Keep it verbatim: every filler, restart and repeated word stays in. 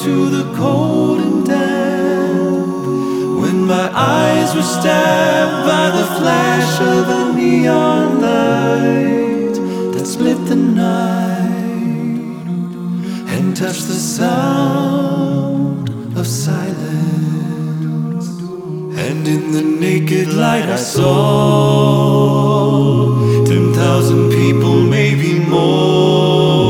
to the cold and damp, when my eyes were stabbed by the flash of a neon light that split the night and touched the sound of silence. And in the naked light I saw ten thousand people